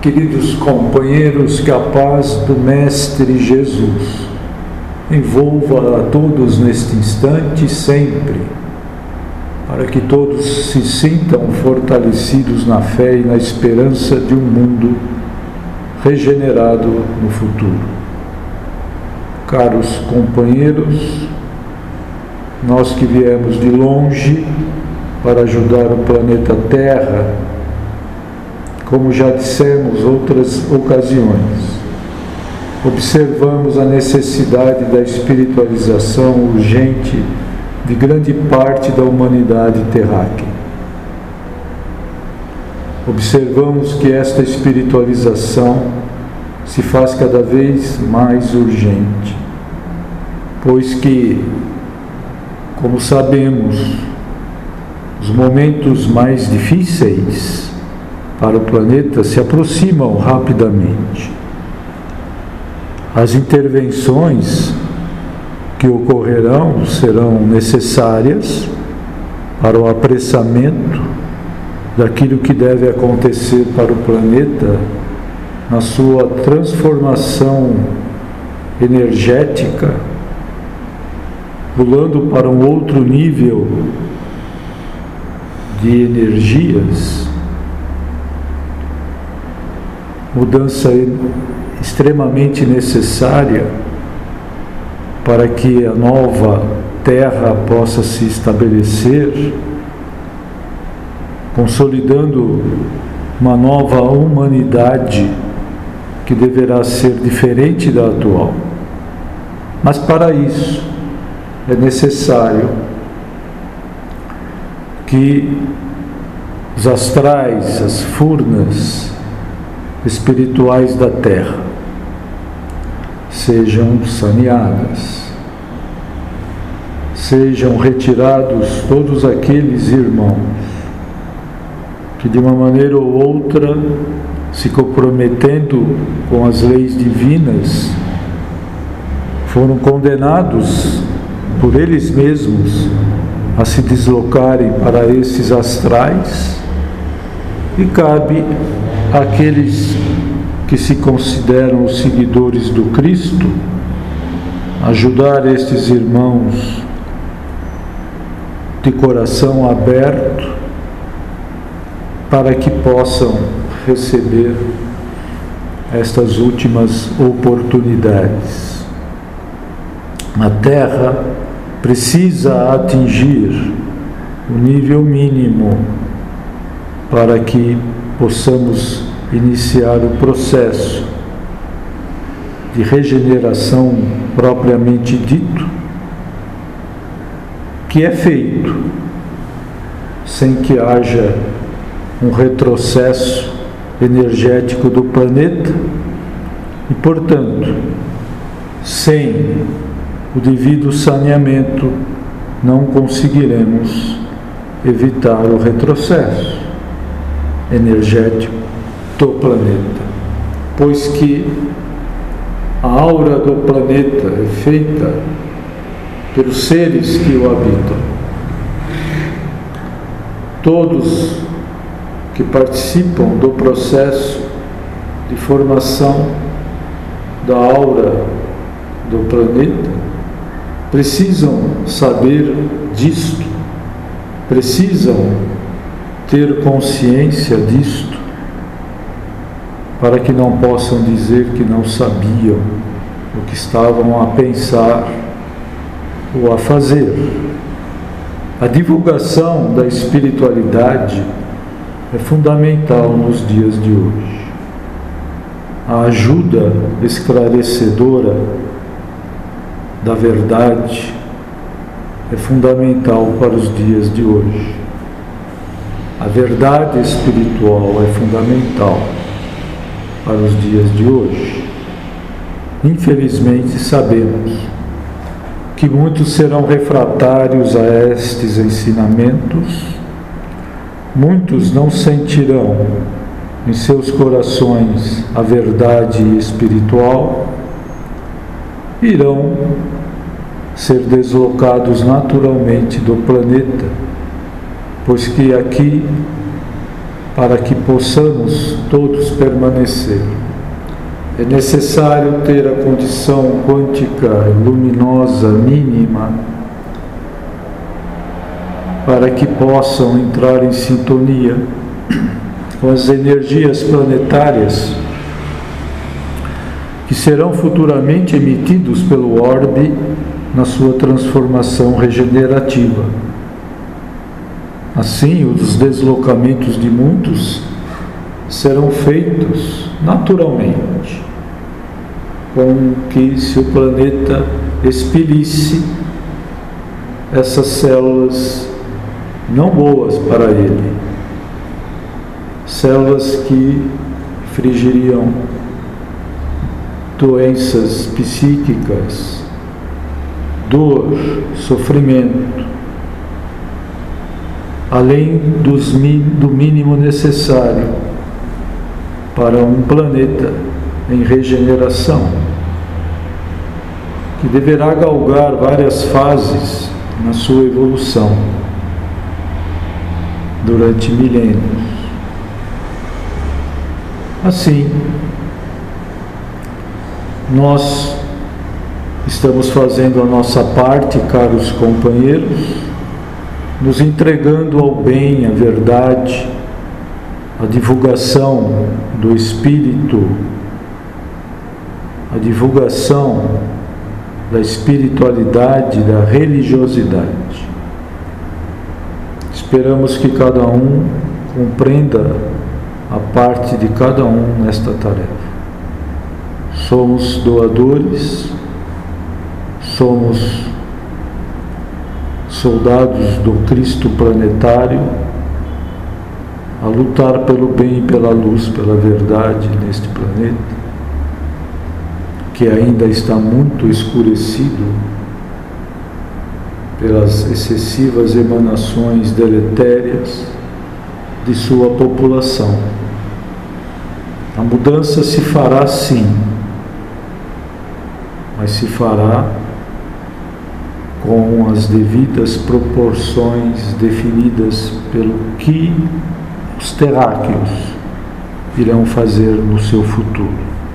Queridos companheiros, que a paz do Mestre Jesus envolva a todos neste instante e sempre, para que todos se sintam fortalecidos na fé e na esperança de um mundo regenerado no futuro. Caros companheiros, nós que viemos de longe para ajudar o planeta Terra, como já dissemos outras ocasiões, observamos a necessidade da espiritualização urgente de grande parte da humanidade terráquea. Observamos que esta espiritualização se faz cada vez mais urgente, pois que, como sabemos, os momentos mais difíceis para o planeta se aproximam rapidamente. As intervenções que ocorrerão serão necessárias para o apressamento daquilo que deve acontecer para o planeta na sua transformação energética, pulando para um outro nível de energias, mudança extremamente necessária para que a nova Terra possa se estabelecer, consolidando uma nova humanidade que deverá ser diferente da atual. Mas para isso é necessário que os astrais, as furnas espirituais da Terra sejam saneadas, sejam retirados todos aqueles irmãos que de uma maneira ou outra, se comprometendo com as leis divinas, foram condenados por eles mesmos a se deslocarem para esses astrais, e cabe àqueles que se consideram os seguidores do Cristo ajudar estes irmãos de coração aberto para que possam receber estas últimas oportunidades. A Terra precisa atingir o nível mínimo para que possamos iniciar o processo de regeneração propriamente dito, que é feito sem que haja um retrocesso energético do planeta e, portanto, sem o devido saneamento não conseguiremos evitar o retrocesso energético do planeta, pois que a aura do planeta é feita pelos seres que o habitam. Todos que participam do processo de formação da aura do planeta precisam saber disto, precisam ter consciência disto, para que não possam dizer que não sabiam o que estavam a pensar ou a fazer. A divulgação da espiritualidade é fundamental nos dias de hoje. A ajuda esclarecedora da verdade é fundamental para os dias de hoje. A verdade espiritual é fundamental para os dias de hoje. Infelizmente, sabemos que muitos serão refratários a estes ensinamentos, muitos não sentirão em seus corações a verdade espiritual, irão ser deslocados naturalmente do planeta, pois que aqui para que possamos todos permanecer. É necessário ter a condição quântica luminosa mínima para que possam entrar em sintonia com as energias planetárias que serão futuramente emitidos pelo orbe na sua transformação regenerativa. Assim, os deslocamentos de mundos serão feitos naturalmente, com que se o planeta expelisse essas células não boas para ele, células que infligiriam doenças psíquicas, dor, sofrimento, além do mínimo necessário para um planeta em regeneração, que deverá galgar várias fases na sua evolução durante milênios. Assim, nós estamos fazendo a nossa parte, caros companheiros, nos entregando ao bem, à verdade, à divulgação do Espírito, à divulgação da espiritualidade, da religiosidade. Esperamos que cada um compreenda a parte de cada um nesta tarefa. Somos doadores, somos soldados do Cristo planetário, a lutar pelo bem e pela luz, pela verdade neste planeta, que ainda está muito escurecido pelas excessivas emanações deletérias de sua população. A mudança se fará sim, mas se fará com as devidas proporções definidas pelo que os terráqueos irão fazer no seu futuro.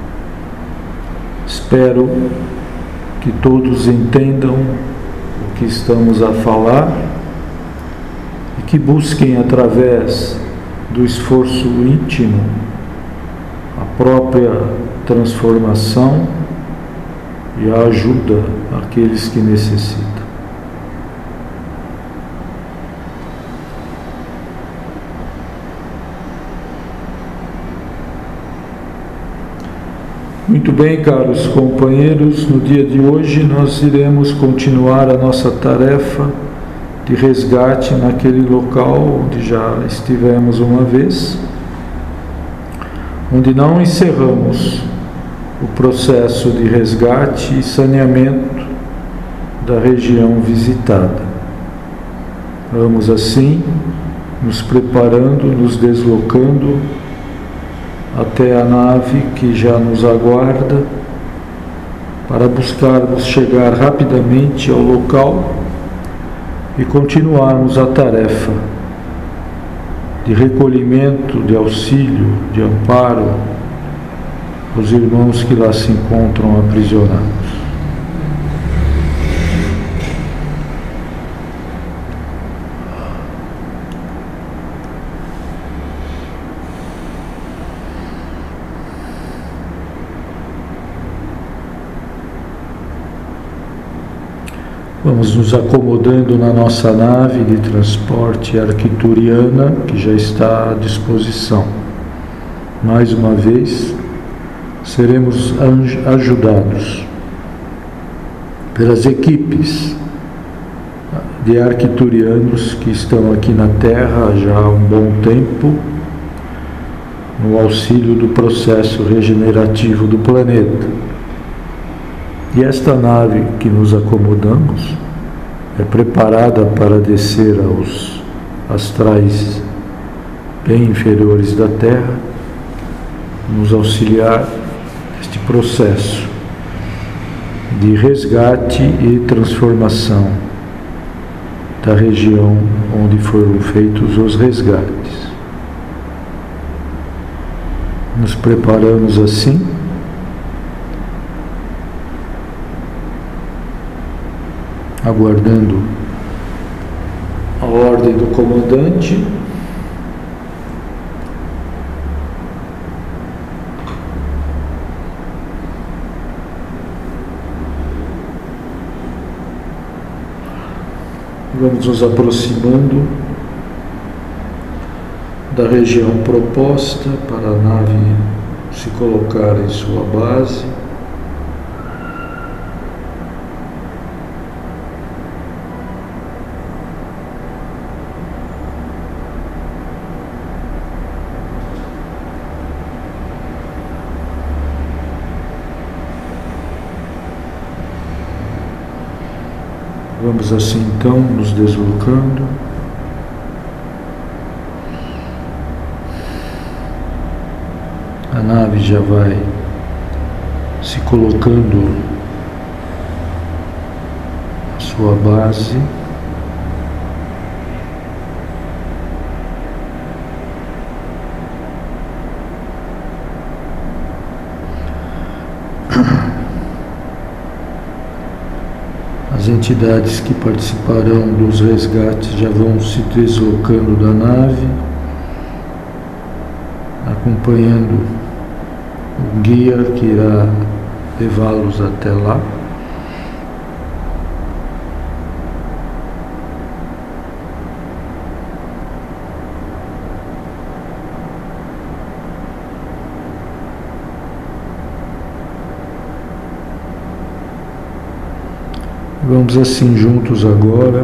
Espero que todos entendam o que estamos a falar e que busquem, através do esforço íntimo, a própria transformação e a ajuda àqueles que necessitam. Muito bem, caros companheiros, no dia de hoje nós iremos continuar a nossa tarefa de resgate naquele local onde já estivemos uma vez, onde não encerramos o processo de resgate e saneamento da região visitada. Vamos assim nos preparando, nos deslocando até a nave que já nos aguarda, para buscarmos chegar rapidamente ao local e continuarmos a tarefa de recolhimento, de auxílio, de amparo aos irmãos que lá se encontram aprisionados. Vamos nos acomodando na nossa nave de transporte arcturiana, que já está à disposição. Mais uma vez, seremos ajudados pelas equipes de arcturianos que estão aqui na Terra já há um bom tempo, no auxílio do processo regenerativo do planeta. E esta nave que nos acomodamos é preparada para descer aos astrais bem inferiores da Terra, nos auxiliar neste processo de resgate e transformação da região onde foram feitos os resgates. Nos preparamos assim, aguardando a ordem do comandante. Vamos nos aproximando da região proposta para a nave se colocar em sua base. Vamos assim então nos deslocando. A nave já vai se colocando na sua base. As entidades que participarão dos resgates já vão se deslocando da nave, acompanhando o guia que irá levá-los até lá. Vamos assim juntos agora,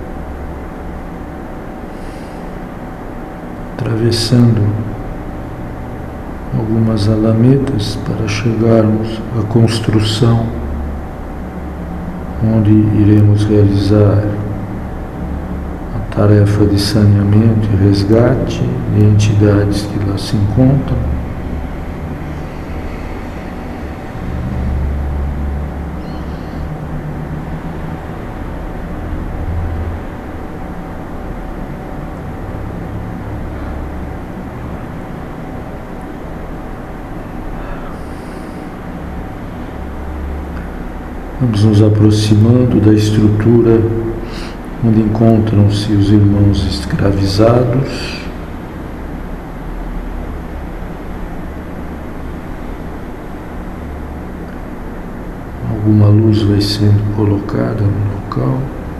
atravessando algumas alamedas para chegarmos à construção onde iremos realizar a tarefa de saneamento e resgate de entidades que lá se encontram. Vamos nos aproximando da estrutura onde encontram-se os irmãos escravizados. Alguma luz vai sendo colocada no local.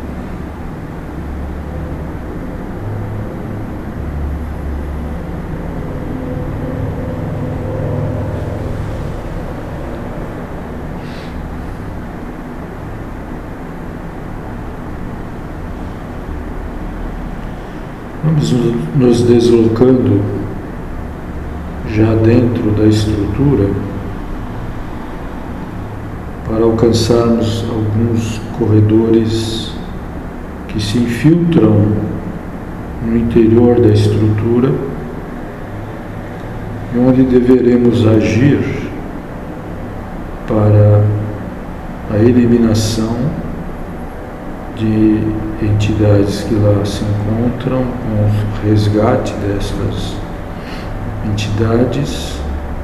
Vamos nos deslocando já dentro da estrutura para alcançarmos alguns corredores que se infiltram no interior da estrutura e onde deveremos agir para a eliminação de entidades que lá se encontram, com o resgate dessas entidades.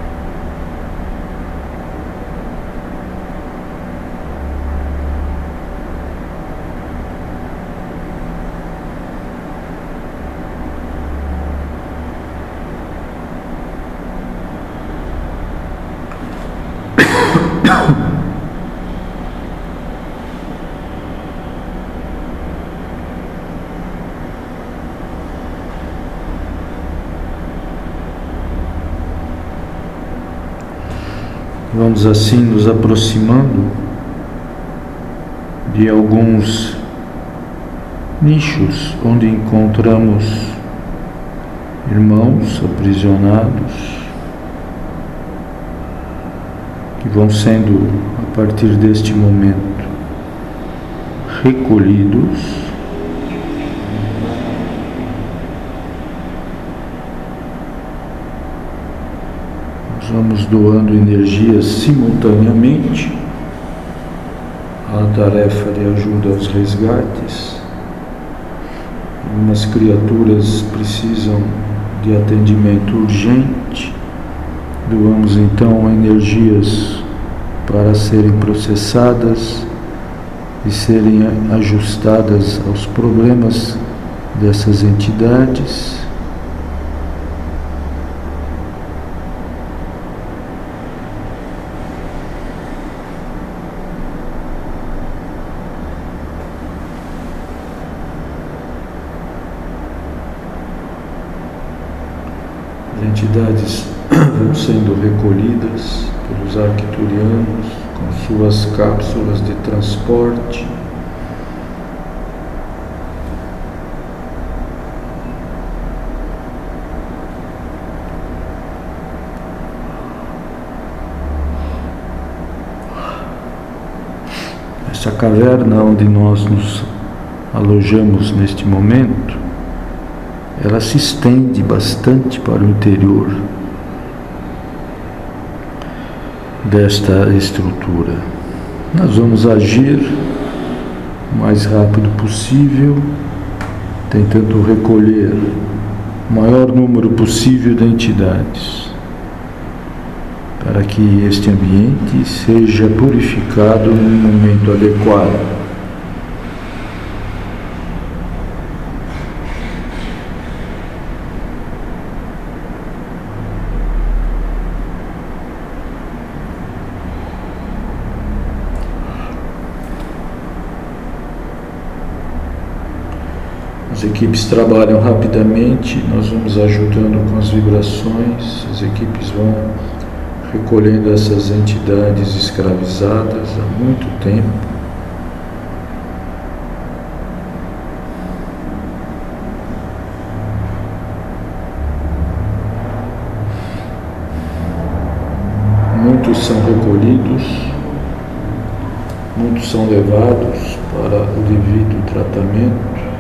Vamos assim nos aproximando de alguns nichos onde encontramos irmãos aprisionados que vão sendo, a partir deste momento, recolhidos. Vamos doando energias simultaneamente à tarefa de ajuda aos resgates. Algumas criaturas precisam de atendimento urgente Doamos então energias para serem processadas e serem ajustadas aos problemas dessas entidades. As entidades vão sendo recolhidas pelos arcturianos com suas cápsulas de transporte. Essa caverna onde nós nos alojamos neste momento, ela se estende bastante para o interior desta estrutura. Nós vamos agir o mais rápido possível, tentando recolher o maior número possível de entidades, para que este ambiente seja purificado no momento adequado. As equipes trabalham rapidamente, nós vamos ajudando com as vibrações, as equipes vão recolhendo essas entidades escravizadas há muito tempo. Muitos são recolhidos, muitos são levados para o devido tratamento.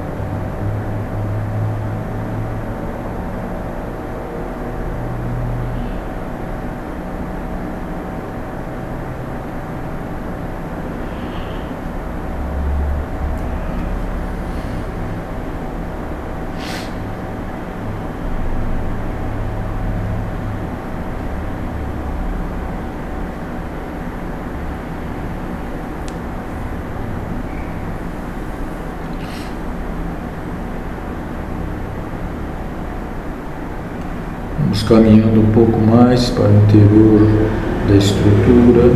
Vamos caminhando um pouco mais para o interior da estrutura,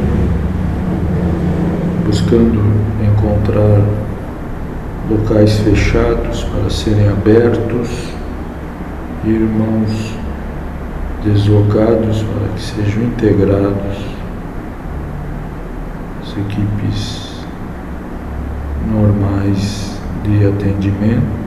buscando encontrar locais fechados para serem abertos, irmãos deslocados para que sejam integrados as equipes normais de atendimento.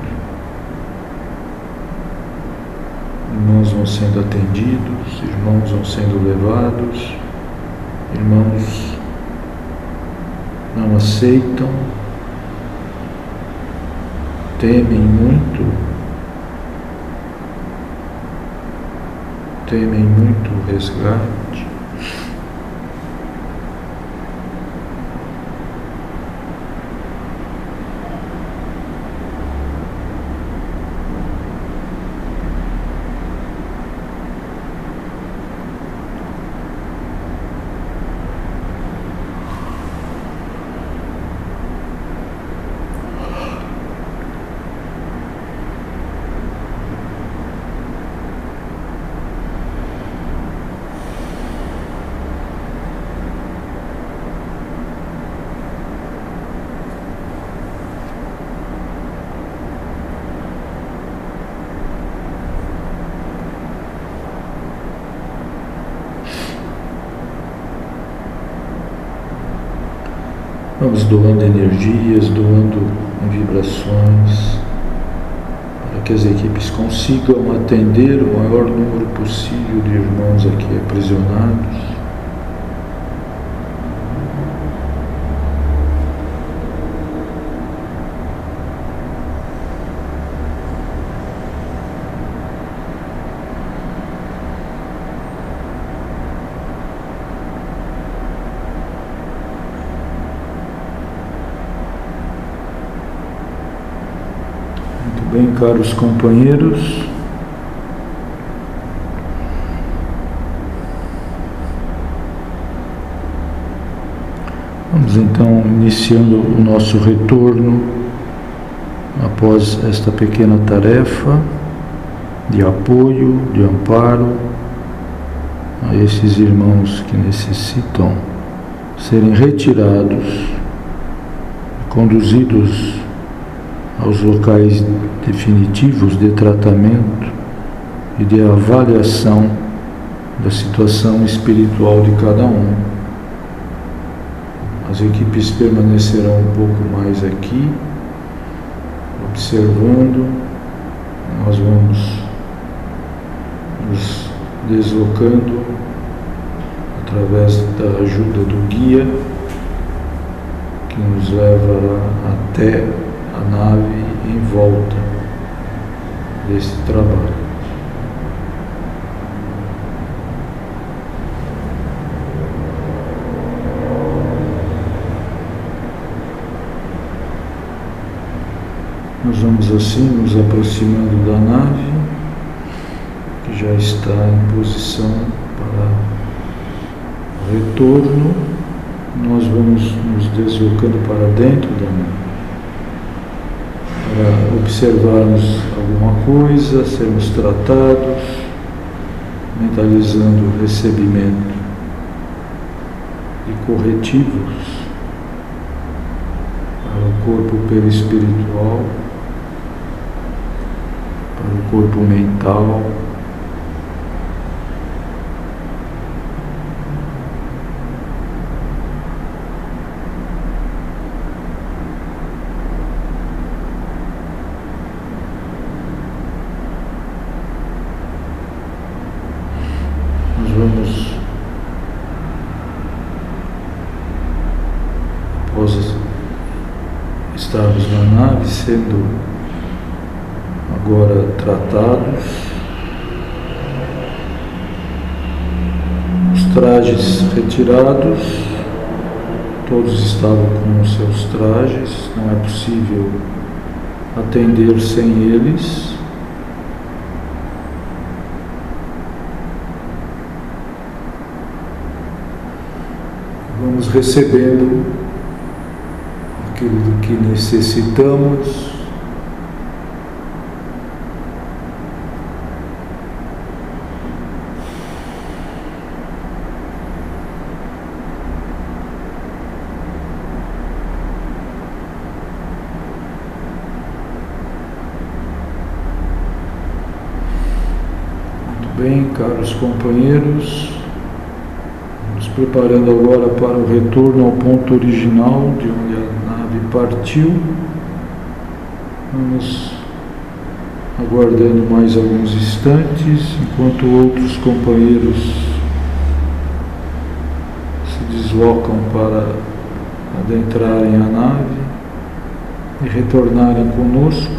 Irmãos vão sendo atendidos, irmãos vão sendo levados, irmãos não aceitam, temem muito o resgate. Vamos doando energias, doando vibrações, para que as equipes consigam atender o maior número possível de irmãos aqui aprisionados. Bem, caros companheiros, Vamos então iniciando o nosso retorno após esta pequena tarefa de apoio, de amparo a esses irmãos que necessitam serem retirados, conduzidos aos locais definitivos de tratamento e de avaliação da situação espiritual de cada um. As equipes permanecerão um pouco mais aqui, observando. Nós vamos nos deslocando através da ajuda do guia, que nos leva até a nave em volta desse trabalho. Nós vamos assim nos aproximando da nave, que já está em posição para o retorno. Nós vamos nos deslocando para dentro da nave, para observarmos alguma coisa, sermos tratados, mentalizando o recebimento de corretivos para o corpo perispiritual, para o corpo mental. Nós vamos, após estarmos na nave, sendo agora tratados, os trajes retirados, todos estavam com os seus trajes, não é possível atender sem eles. Vamos recebendo aquilo que necessitamos. Muito bem, caros companheiros, nos preparando agora para o retorno ao ponto original de onde a nave partiu. Vamos aguardando mais alguns instantes, enquanto outros companheiros se deslocam para adentrarem a nave e retornarem conosco.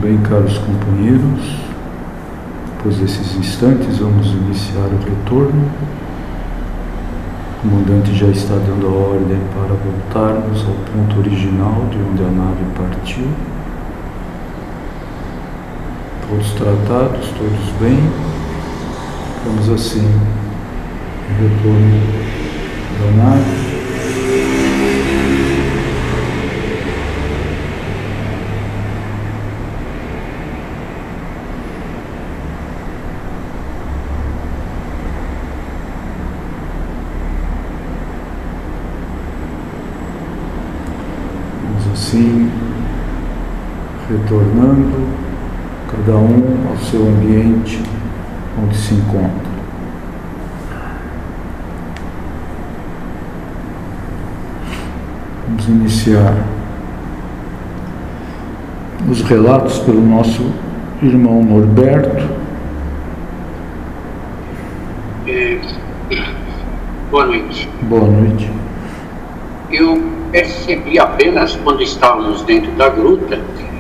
Bem, caros companheiros, depois desses instantes vamos iniciar o retorno. O comandante já está dando a ordem para voltarmos ao ponto original de onde a nave partiu. Todos tratados, todos bem. Vamos assim, no retorno da nave. Assim, retornando, cada um ao seu ambiente onde se encontra. Vamos iniciar os relatos pelo nosso irmão Norberto. Boa noite. Boa noite. Eu percebi apenas quando estávamos dentro da gruta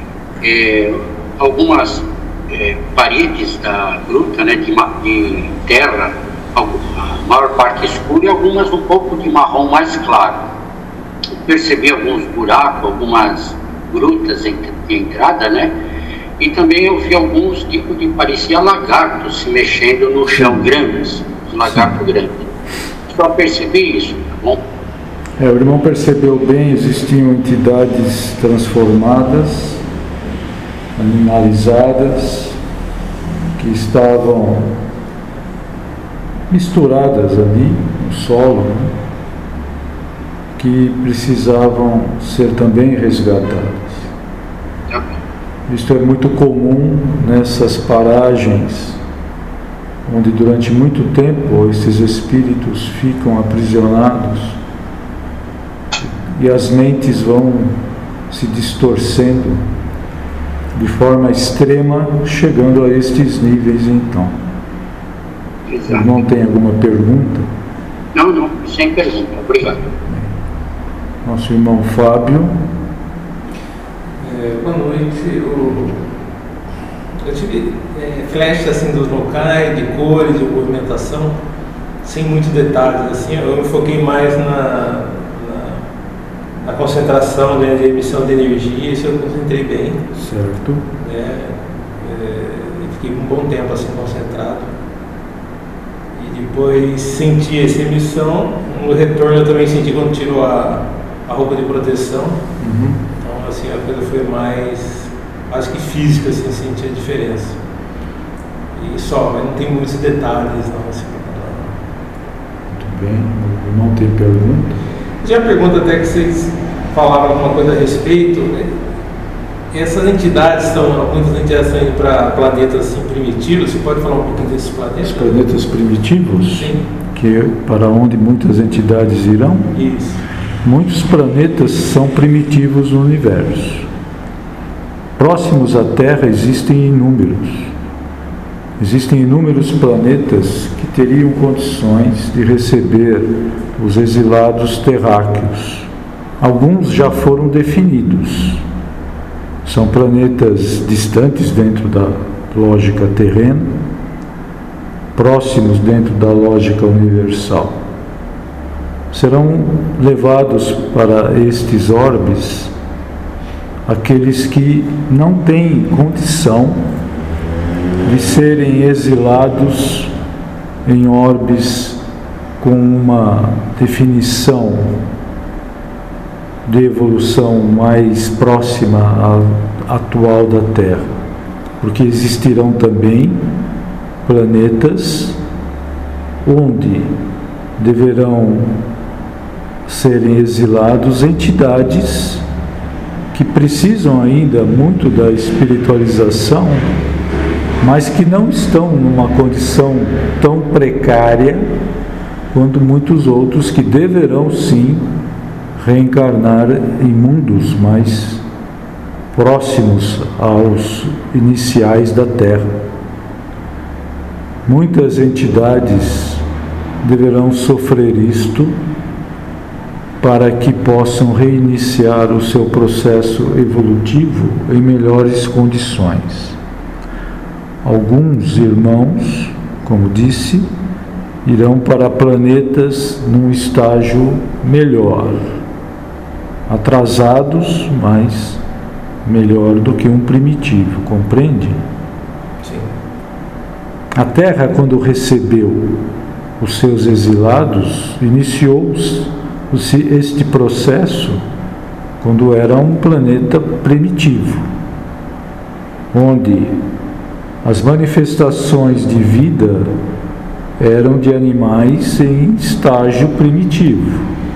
algumas paredes da gruta, né, de terra, a maior parte escura e algumas um pouco de marrom mais claro. Eu percebi alguns buracos, algumas grutas de entrada, né? E também eu vi alguns tipos de, parecia lagartos se mexendo no chão, grandes, lagartos grandes. Só percebi isso, tá bom? O irmão percebeu bem, existiam entidades transformadas, animalizadas, que estavam misturadas ali no solo, né? Que precisavam ser também resgatadas. Isto é muito comum nessas paragens, onde durante muito tempo esses espíritos ficam aprisionados e as mentes vão se distorcendo de forma extrema, chegando a estes níveis então. Exato. O irmão tem alguma pergunta? Não, sem pergunta. Obrigado. Nosso irmão Fábio. Boa noite. Eu tive flashes assim dos locais, de cores, de movimentação, sem muitos detalhes. Assim, eu me foquei mais na concentração, né, de emissão de energia. Isso eu concentrei bem. Certo. Fiquei um bom tempo assim concentrado. E depois senti essa emissão. No retorno eu também senti quando tirou a roupa de proteção. Uhum. Então assim, a coisa foi mais, acho que física, assim, senti a diferença. E só, mas não tem muitos detalhes não, assim, Muito bem. Não tem pergunta? Já pergunta até que vocês falaram alguma coisa a respeito, né? Essas entidades muitas entidades estão indo para planetas assim, primitivos. Você pode falar um pouquinho desses planetas? Os planetas primitivos? Sim. Para onde muitas entidades irão? Isso. Muitos planetas são primitivos no universo. Próximos à Terra existem inúmeros. Existem inúmeros planetas que teriam condições de receber os exilados terráqueos. Alguns já foram definidos. São planetas distantes dentro da lógica terrena, próximos dentro da lógica universal. Serão levados para estes orbes aqueles que não têm condição de serem exilados em orbes com uma definição de evolução mais próxima à atual da Terra, porque existirão também planetas onde deverão serem exilados entidades que precisam ainda muito da espiritualização, mas que não estão numa condição tão precária quanto muitos outros que deverão sim reencarnar em mundos mais próximos aos iniciais da Terra. Muitas entidades deverão sofrer isto para que possam reiniciar o seu processo evolutivo em melhores condições. Alguns irmãos, como disse, irão para planetas num estágio melhor, atrasados, mas melhor do que um primitivo, compreende? Sim. A Terra, quando recebeu os seus exilados, iniciou-se este processo quando era um planeta primitivo, onde as manifestações de vida eram de animais em estágio primitivo.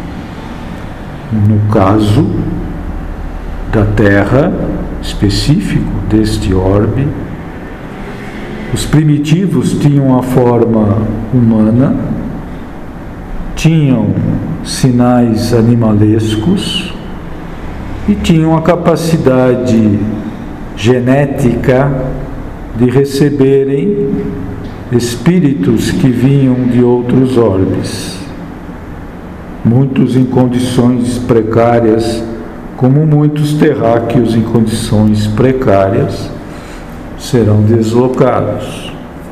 No caso da Terra, específico deste orbe, os primitivos tinham a forma humana, tinham sinais animalescos e tinham a capacidade genética de receberem espíritos que vinham de outros orbes, muitos em condições precárias, como muitos terráqueos em condições precárias serão deslocados.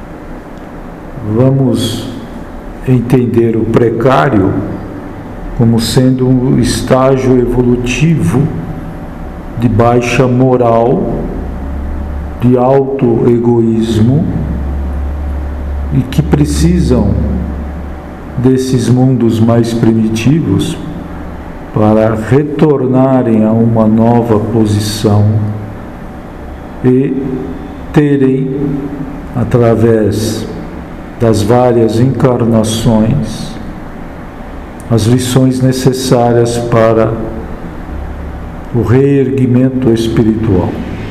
Vamos entender o precário como sendo um estágio evolutivo de baixa moral, de alto egoísmo, e que precisam desses mundos mais primitivos para retornarem a uma nova posição e terem, através das várias encarnações, as lições necessárias para o reerguimento espiritual.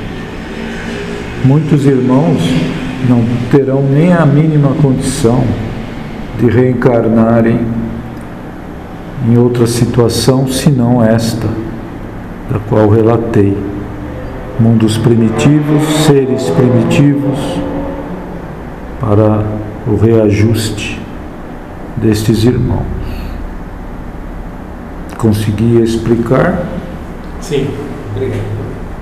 Muitos irmãos não terão nem a mínima condição de reencarnarem em outra situação senão esta, da qual relatei. Mundos primitivos, seres primitivos, para o reajuste destes irmãos. Consegui explicar? Sim, obrigado.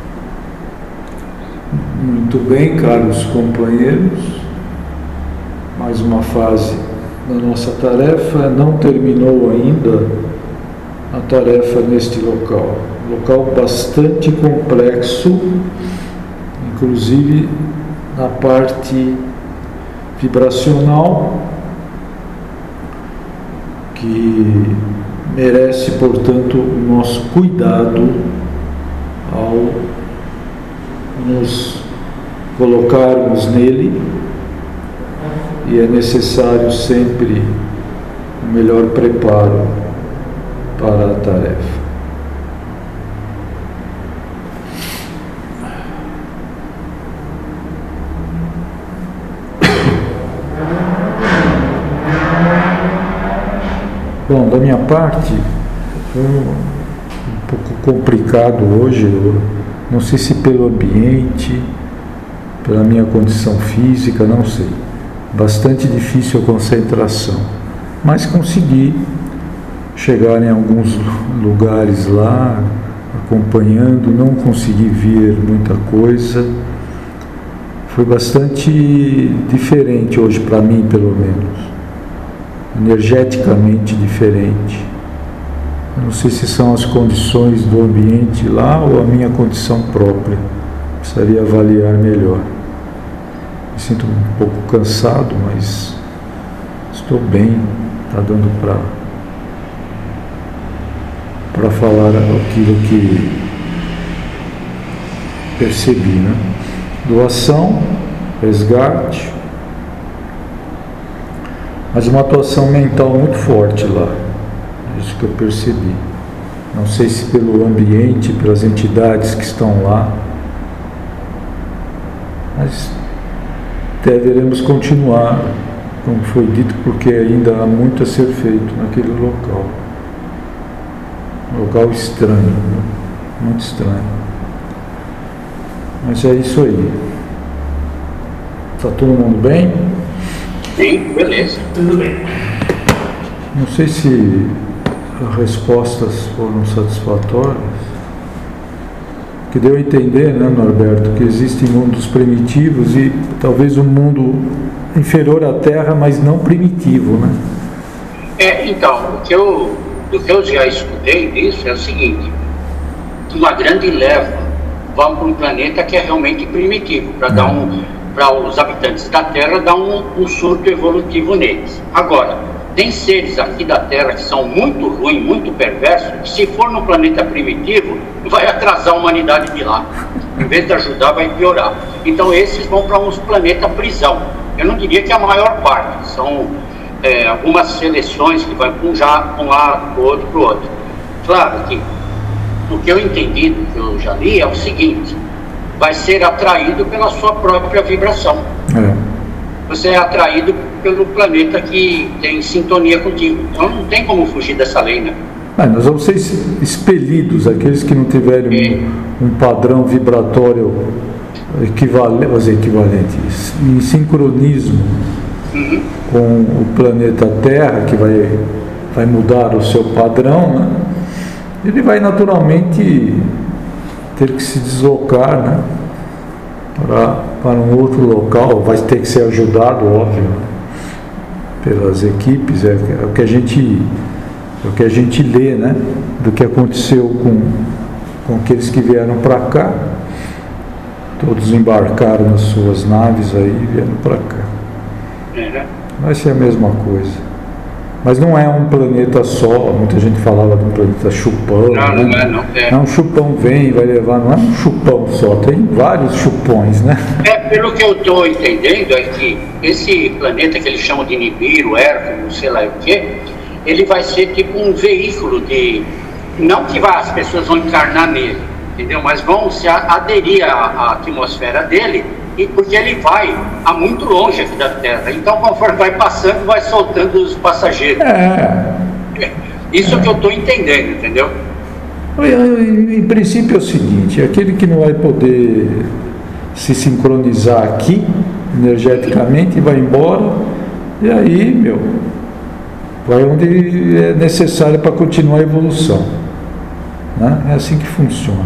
Muito bem, caros companheiros. Mais uma fase da nossa tarefa. Não terminou ainda a tarefa neste local. Local bastante complexo, inclusive na parte vibracional, que merece, portanto, o nosso cuidado ao nos colocarmos nele, e é necessário sempre o melhor preparo para a tarefa. Bom, da minha parte, foi um pouco complicado hoje, não sei se pelo ambiente, pela minha condição física, não sei. Bastante difícil a concentração, mas consegui chegar em alguns lugares lá, acompanhando, não consegui ver muita coisa. Foi bastante diferente hoje para mim, pelo menos. Energeticamente diferente. Eu não sei se são as condições do ambiente lá ou a minha condição própria. Precisaria avaliar melhor. Me sinto um pouco cansado, mas estou bem. Está dando para falar aquilo que percebi, né? Doação, resgate, mas uma atuação mental muito forte lá, isso que eu percebi. Não sei se pelo ambiente, pelas entidades que estão lá, mas deveremos continuar, como foi dito, porque ainda há muito a ser feito naquele local. Um local estranho, né? Muito estranho. Mas é isso aí. Está todo mundo bem? Sim, beleza. Tudo bem. Não sei se as respostas foram satisfatórias. Que deu a entender, né, Norberto, que existem mundos primitivos e talvez um mundo inferior à Terra, mas não primitivo, né? Então, do que eu já escutei disso é o seguinte: uma grande leva vai para um planeta que é realmente primitivo, para os habitantes da Terra dar um surto evolutivo neles. Agora, tem seres aqui da Terra que são muito ruins, muito perversos, que se for no planeta primitivo, vai atrasar a humanidade de lá. Em vez de ajudar, vai piorar. Então esses vão para uns planetas prisão. Eu não diria que a maior parte, são algumas seleções que vai para um lado, para o outro, para o outro. Claro que o que eu entendi, do que eu já li, é o seguinte: vai ser atraído pela sua própria vibração. Você é atraído pelo planeta que tem sintonia contigo. Então não tem como fugir dessa lei, né? Nós vamos ser expelidos, aqueles que não tiverem um padrão vibratório equivalente, em sincronismo com o planeta Terra, que vai mudar o seu padrão, né? Ele vai naturalmente ter que se deslocar, né, para um outro local, vai ter que ser ajudado, óbvio, pelas equipes. É o que a gente lê, né, do que aconteceu com aqueles que vieram para cá. Todos embarcaram nas suas naves aí e vieram para cá. Vai ser a mesma coisa. Mas não é um planeta só. Muita gente falava de um planeta chupão. Não é. Um chupão vem e vai levar. Não é um chupão só, tem vários chupões, né? Pelo que eu estou entendendo, é que esse planeta que eles chamam de Nibiru, Hércules, sei lá o quê, ele vai ser tipo um veículo de... Não que as pessoas vão encarnar nele, entendeu? Mas vão se aderir à atmosfera dele, porque ele vai a muito longe aqui da Terra. Então, conforme vai passando, vai soltando os passageiros. Isso que eu estou entendendo, entendeu? Em princípio é o seguinte: aquele que não vai poder se sincronizar aqui energeticamente vai embora, e aí, vai onde é necessário para continuar a evolução, né? É assim que funciona.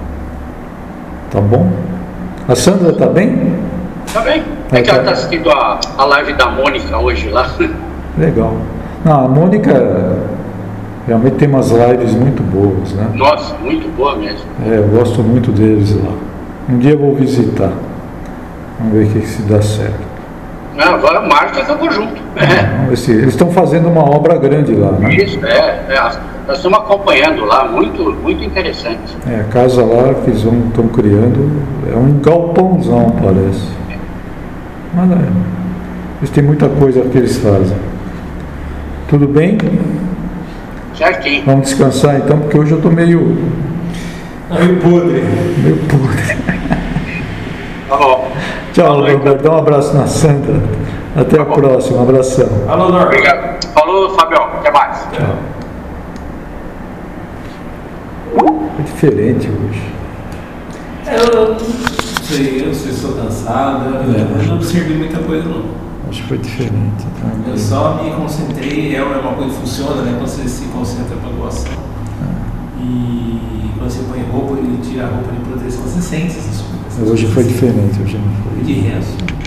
Tá bom? A Sandra está bem? Está bem. É que ela está assistindo a live da Mônica hoje lá. Legal. Não, a Mônica realmente tem umas lives muito boas, né? Nossa, muito boa mesmo. Eu gosto muito deles lá. Um dia eu vou visitar. Vamos ver o que se dá certo. Agora marca que eu vou junto. Vamos ver se eles estão fazendo uma obra grande lá, né? Isso, nós estamos acompanhando lá, muito, muito interessante. A casa lá que eles estão criando é um galpãozão, parece. Mas eles têm muita coisa que eles fazem. Tudo bem? Certinho. Vamos descansar então, porque hoje eu estou meio podre. Meio podre. Tá bom. Tchau, Norberto. Dá um abraço na Sandra. Até a próxima. Um abração. Alô, Norberto. Obrigado. Falou, Fabião. Até mais. Tchau. É diferente hoje. Eu não sei se estou cansado. Eu não observei muita coisa, não. Acho que foi diferente. Tá? Eu só me concentrei. É uma coisa que funciona, né? Quando você se concentra para a doação. E quando você põe roupa e tira a roupa de proteção, você sente essas coisas. Hoje foi diferente. Hoje não foi. De resto.